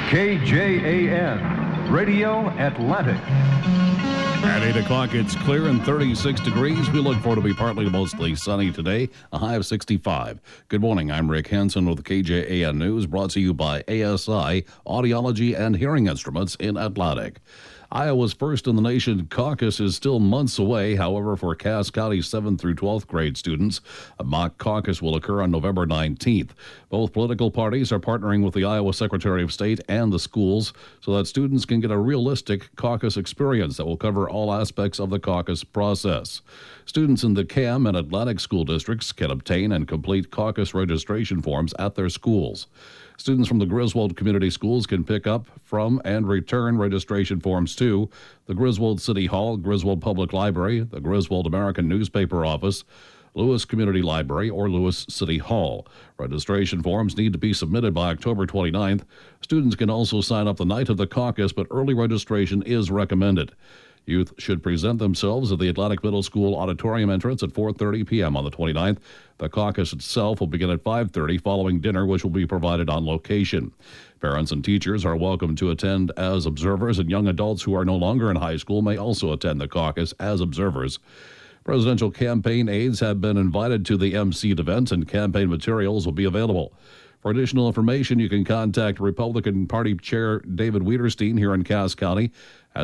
KJAN, Radio Atlantic. At 8 o'clock, it's clear and 36 degrees. We look forward to be partly to mostly sunny today, a high of 65. Good morning. I'm Rick Hansen with the KJAN News, brought to you by ASI, Audiology and Hearing Instruments in Atlantic. Iowa's first in the nation caucus is still months away. However, for Cass County 7th through 12th grade students, a mock caucus will occur on November 19th. Both political parties are partnering with the Iowa Secretary of State and the schools so that students can get a realistic caucus experience that will cover all aspects of the caucus process. Students in the CAM and Atlantic school districts can obtain and complete caucus registration forms at their schools. Students from the Griswold Community Schools can pick up from and return registration forms to the Griswold City Hall, Griswold Public Library, the Griswold American Newspaper Office, Lewis Community Library, or Lewis City Hall. Registration forms need to be submitted by October 29th. Students can also sign up the night of the caucus, but early registration is recommended. Youth should present themselves at the Atlantic Middle School auditorium entrance at 4:30 p.m. on the 29th. The caucus itself will begin at 5:30 following dinner, which will be provided on location. Parents and teachers are welcome to attend as observers, and young adults who are no longer in high school may also attend the caucus as observers. Presidential campaign aides have been invited to the emceed event, and campaign materials will be available. For additional information, you can contact Republican Party Chair David Wiederstein here in Cass County at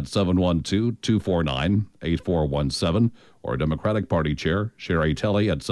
712-249-8417 or Democratic Party Chair Sherry Telley at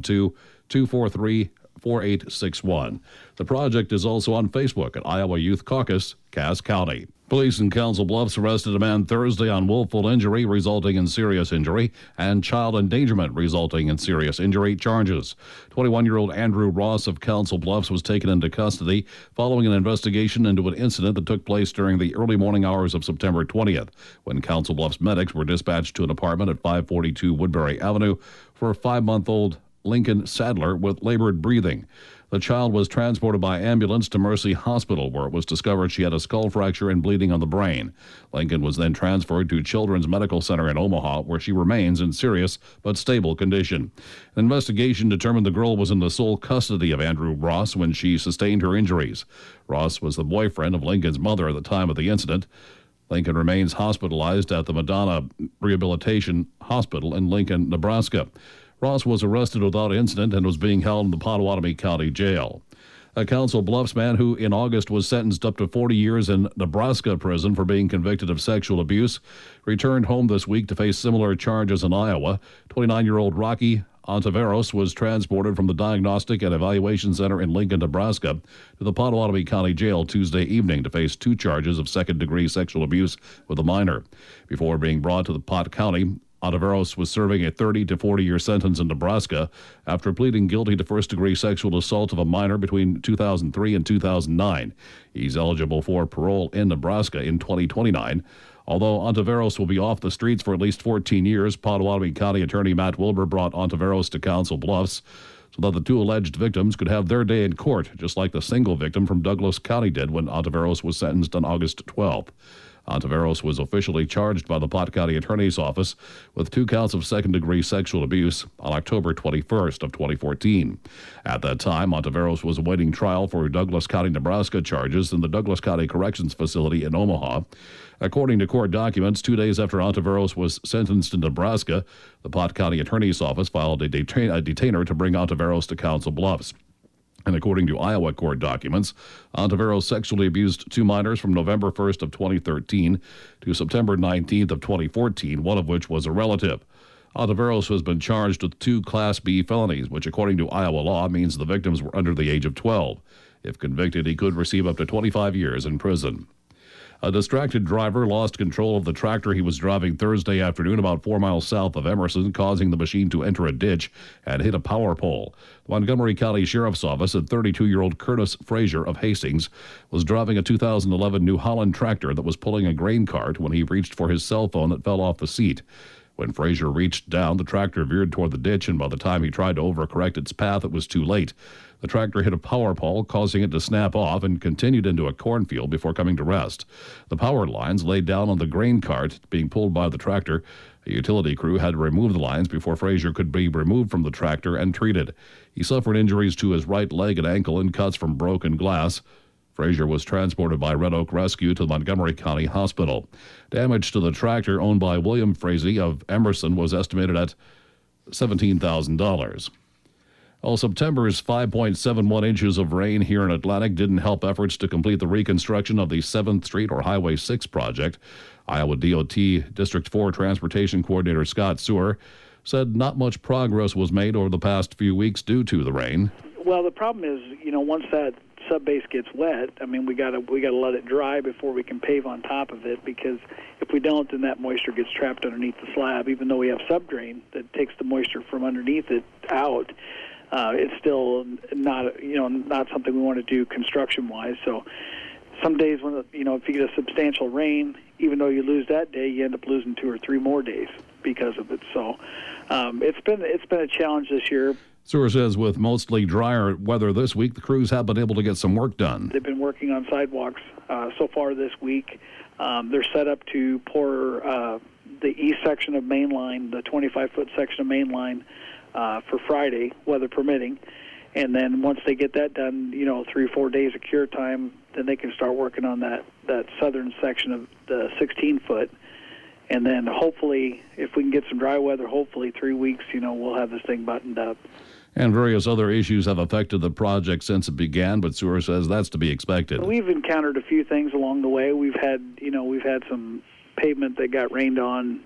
712-243-4861. The project is also on Facebook at Iowa Youth Caucus, Cass County. Police in Council Bluffs arrested a man Thursday on willful injury resulting in serious injury and child endangerment resulting in serious injury charges. 21-year-old Andrew Ross of Council Bluffs was taken into custody following an investigation into an incident that took place during the early morning hours of September 20th when Council Bluffs medics were dispatched to an apartment at 542 Woodbury Avenue for a 5-month-old Lincoln Sadler with labored breathing. The child was transported by ambulance to Mercy Hospital, where it was discovered she had a skull fracture and bleeding on the brain. Lincoln was then transferred to Children's Medical Center in Omaha, where she remains in serious but stable condition. An investigation determined the girl was in the sole custody of Andrew Ross when she sustained her injuries. Ross was the boyfriend of Lincoln's mother at the time of the incident. Lincoln remains hospitalized at the Madonna Rehabilitation Hospital in Lincoln, Nebraska. Ross was arrested without incident and was being held in the Potawatomi County Jail. A Council Bluffs man who in August was sentenced up to 40 years in Nebraska prison for being convicted of sexual abuse returned home this week to face similar charges in Iowa. 29-year-old Rocky Ontiveros was transported from the Diagnostic and Evaluation Center in Lincoln, Nebraska to the Potawatomi County Jail Tuesday evening to face 2 charges of second-degree sexual abuse with a minor. Before being brought to the Pot County, Ontiveros was serving a 30 to 40-year sentence in Nebraska after pleading guilty to first-degree sexual assault of a minor between 2003 and 2009. He's eligible for parole in Nebraska in 2029. Although Ontiveros will be off the streets for at least 14 years, Potawatomi County Attorney Matt Wilbur brought Ontiveros to Council Bluffs so that the 2 alleged victims could have their day in court, just like the single victim from Douglas County did when Ontiveros was sentenced on August 12th. Ontiveros was officially charged by the Pot County Attorney's Office with 2 counts of second-degree sexual abuse on October 21st of 2014. At that time, Ontiveros was awaiting trial for Douglas County, Nebraska charges in the Douglas County Corrections Facility in Omaha. According to court documents, 2 days after Ontiveros was sentenced in Nebraska, the Pot County Attorney's Office filed a detainer to bring Ontiveros to Council Bluffs. And according to Iowa court documents, Ontiveros sexually abused 2 minors from November 1st of 2013 to September 19th of 2014, one of which was a relative. Ontiveros has been charged with 2 Class B felonies, which according to Iowa law means the victims were under the age of 12. If convicted, he could receive up to 25 years in prison. A distracted driver lost control of the tractor he was driving Thursday afternoon about 4 miles south of Emerson, causing the machine to enter a ditch and hit a power pole. The Montgomery County Sheriff's Office said 32-year-old Curtis Frazier of Hastings was driving a 2011 New Holland tractor that was pulling a grain cart when he reached for his cell phone that fell off the seat. When Frazier reached down, the tractor veered toward the ditch, and by the time he tried to overcorrect its path, it was too late. The tractor hit a power pole, causing it to snap off, and continued into a cornfield before coming to rest. The power lines laid down on the grain cart being pulled by the tractor. A utility crew had to remove the lines before Frazier could be removed from the tractor and treated. He suffered injuries to his right leg and ankle and cuts from broken glass. Frazier was transported by Red Oak Rescue to the Montgomery County Hospital. Damage to the tractor owned by William Frazee of Emerson was estimated at $17,000. Well, September's 5.71 inches of rain here in Atlantic didn't help efforts to complete the reconstruction of the 7th Street or Highway 6 project. Iowa DOT District 4 Transportation Coordinator Scott Sewer said not much progress was made over the past few weeks due to the rain. Well, the problem is, once that subbase gets wet, we gotta let it dry before we can pave on top of it, because if we don't, then that moisture gets trapped underneath the slab. Even though we have subdrain that takes the moisture from underneath it out, it's still not something we want to do construction-wise. So some days when if you get a substantial rain, even though you lose that day, you end up losing 2 or 3 more days because of it. So it's been a challenge this year. Sewer says with mostly drier weather this week, the crews have been able to get some work done. They've been working on sidewalks so far this week. They're set up to pour the east section of Main Line, the 25-foot section of Main Line, for Friday, weather permitting. And then once they get that done, 3 or 4 days of cure time, then they can start working on that southern section of the 16-foot. And then hopefully, if we can get some dry weather, hopefully 3 weeks, we'll have this thing buttoned up. And various other issues have affected the project since it began, but Sewer says that's to be expected. We've encountered a few things along the way. We've had some pavement that got rained on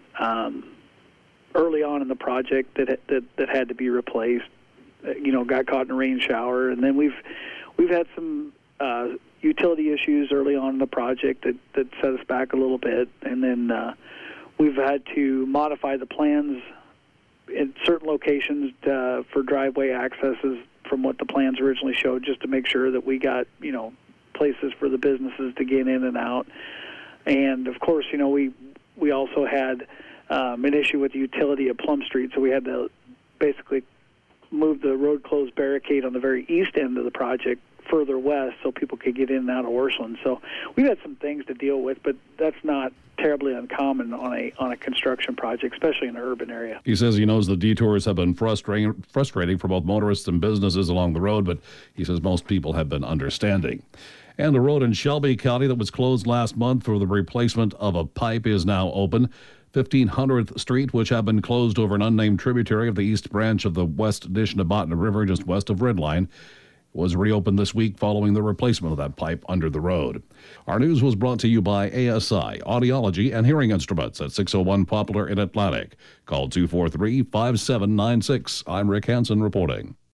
early on in the project that had to be replaced. Got caught in a rain shower, and then we've had some utility issues early on in the project that set us back a little bit, and then we've had to modify the plans in certain locations for driveway accesses from what the plans originally showed, just to make sure that we got places for the businesses to get in and out. And of course, we also had an issue with the utility at Plum Street, so we had to basically move the road closed barricade on the very east end of the project further west so people could get in and out of Orshland. So we've had some things to deal with, but that's not terribly uncommon on a construction project, especially in an urban area. He says he knows the detours have been frustrating for both motorists and businesses along the road, but he says most people have been understanding. And the road in Shelby County that was closed last month for the replacement of a pipe is now open. 1500th Street, which had been closed over an unnamed tributary of the east branch of the West Nishnabotna River just west of Redline, was reopened this week following the replacement of that pipe under the road. Our news was brought to you by ASI, Audiology and Hearing Instruments at 601 Poplar in Atlantic. Call 243-5796. I'm Rick Hansen reporting.